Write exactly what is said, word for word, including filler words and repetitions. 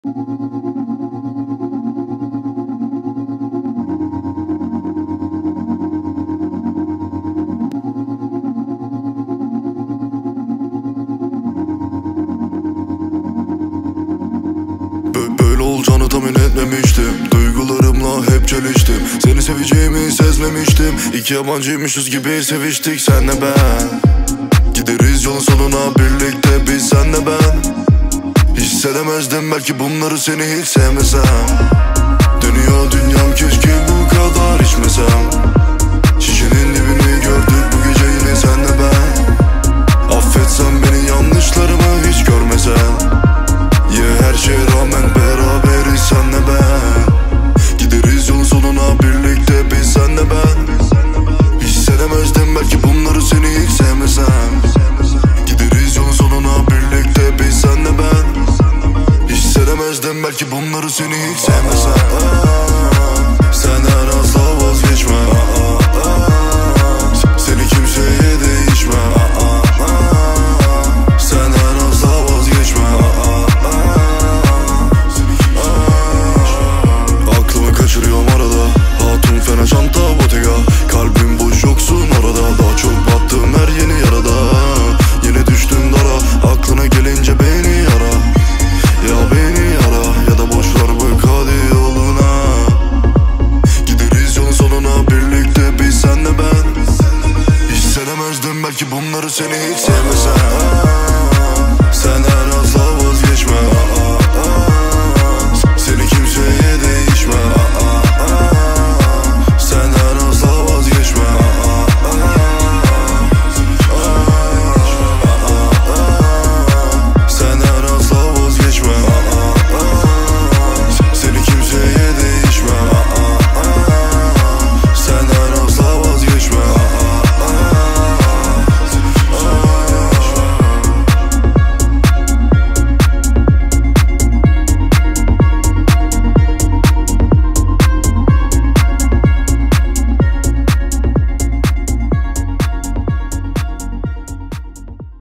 Böyle olacağını tahmin etmemiştim. Duygularımla hep çeliştim. Seni seveceğimi sezmemiştim. İki yabancıymışız gibi seviştik senle ben. Gideriz yolun sonuna birlikte biz senle ben. Hissedemezdim belki bunları seni hiç sevmesem. Dönüyor dünyam keşke bu kadar içmesem. Şişenin dibini gördük bu gece yine senle ben. Affetsen beni yanlışlarımı hiç görmesen. Ya her şeye rağmen beraberiz senle ben. Gideriz yolun sonuna birlikte biz senle ben. Hissedemezdim belki bunları seni hiç sevmesem. Gideriz yolun sonuna birlikte biz senle ben. Hissedemezdim belki bunları seni hiç sevmesem. Senden asla vazgeçmem.